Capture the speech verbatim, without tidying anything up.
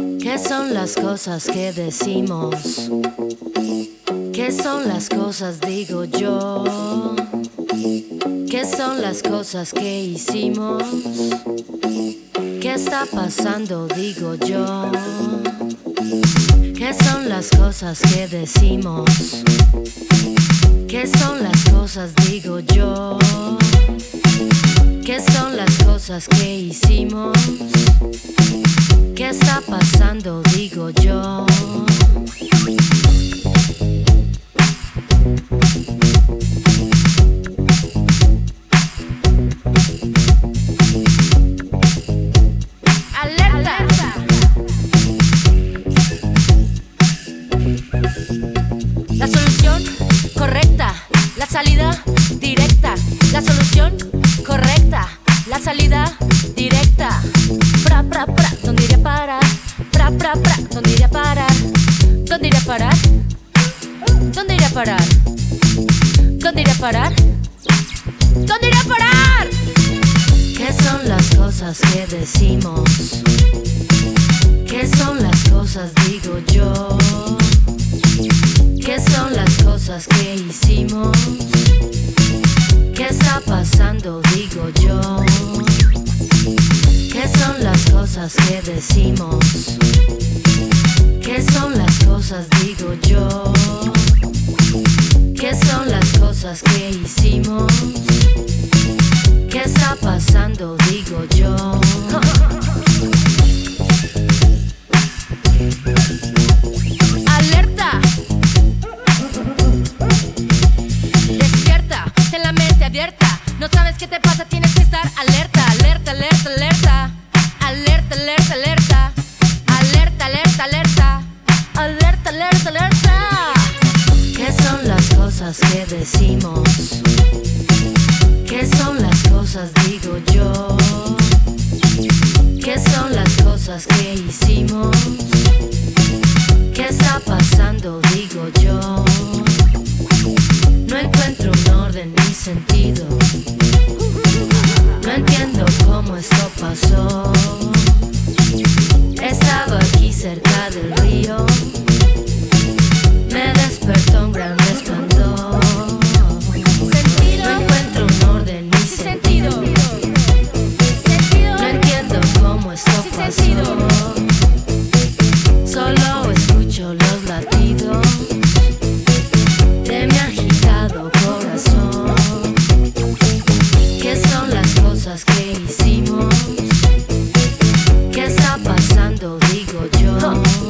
¿Qué son las cosas que decimos? ¿Qué son las cosas, digo yo? ¿Qué son las cosas que hicimos? ¿Qué está pasando, digo yo? ¿Qué son las cosas que decimos? ¿Qué son las cosas, digo yo? ¿Qué son las cosas que hicimos? ¿Qué está pasando, digo yo? ¡Alerta! La solución correcta, la salida directa. La solución correcta, la salida directa. Pra, pra, pra, ¿dónde iré a parar? Pra, pra, pra, ¿dónde iré a parar? ¿Dónde iré a parar? ¿Dónde iré a parar? ¿Dónde iré a parar? ¿Dónde iré a parar? ¿Qué son las cosas que decimos? ¿Qué son las cosas, digo yo? ¿Qué son las cosas que hicimos? ¿Qué está pasando, digo yo? ¿Qué son las cosas que decimos? ¿Qué son las cosas, digo yo? ¿Qué son las cosas que hicimos? ¿Qué está pasando, digo yo? ¡Alerta! Despierta, ten la mente abierta. No sabes qué te pasa, tienes que estar alerta. Alerta, alerta, alerta. Alerta, alerta, alerta. Alerta, alerta, alerta. Alerta, alerta, alerta. ¿Qué son las cosas que decimos? ¿Qué son las cosas, digo yo? ¿Qué son las cosas que hicimos? ¿Qué está pasando, digo yo? No encuentro un orden ni sentido. No entiendo cómo esto pasó. Estaba aquí cerca del río. Me despertó un gran resplandor. Sentido. No encuentro un orden ni Sí, sentido. No entiendo cómo esto Sí, pasó. sentido. Solo escucho los latidos de mi agitado corazón. ¿Qué son las cosas que hicimos? ¿Qué está pasando, digo yo?